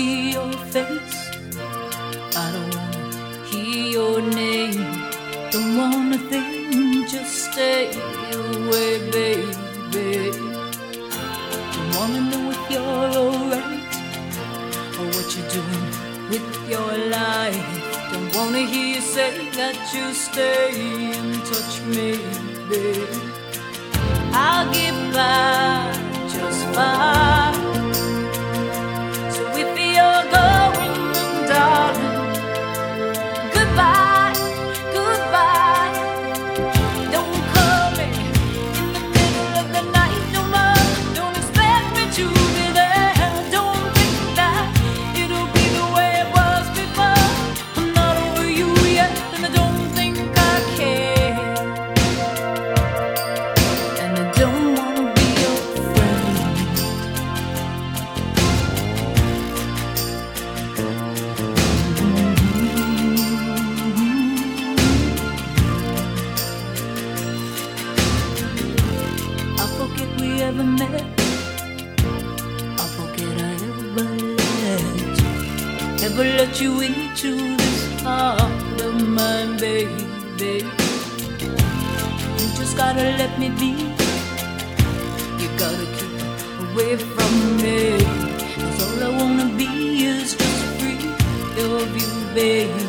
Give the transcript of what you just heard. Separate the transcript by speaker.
Speaker 1: see your face, I don't wanna hear your name. Don't wanna think, just stay away, baby. Don't wanna know if you're alright or what you're doing with your life. Don't wanna hear you say that you stay in touch, maybe. I'll get by just fine. So if you're going, then darling, goodbye, goodbye. Don't call me in the middle of the night no more. Don't expect me to be there. Don't think that it'll be the way it was before. I'm not over you yet, and I don't think I care. And I don't wanna be your friend. I forget we ever met. I forget I ever let you into this heart of mine, baby. You just gotta let me be. You gotta keep away from me. 'Cause all I wanna be is just free of you, baby.